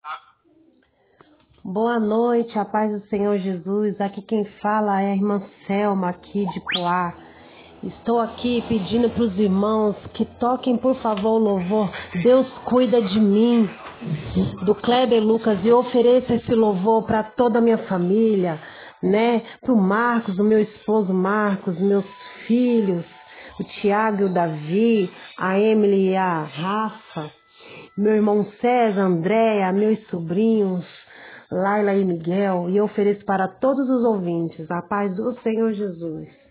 Boa noite, a paz do Senhor Jesus. Aqui quem fala é a irmã Selma, aqui de Poá. Estou aqui pedindo para os irmãos que toquem, por favor, o louvor Deus Cuida de Mim, do Kleber Lucas, e ofereça esse louvor para toda a minha família, né? Para o Marcos, o meu esposo Marcos, meus filhos, o Tiago e o Davi, a Emily e a Rafa, meu irmão César, Andréia, meus sobrinhos, Laila e Miguel, e eu ofereço para todos os ouvintes a paz do Senhor Jesus.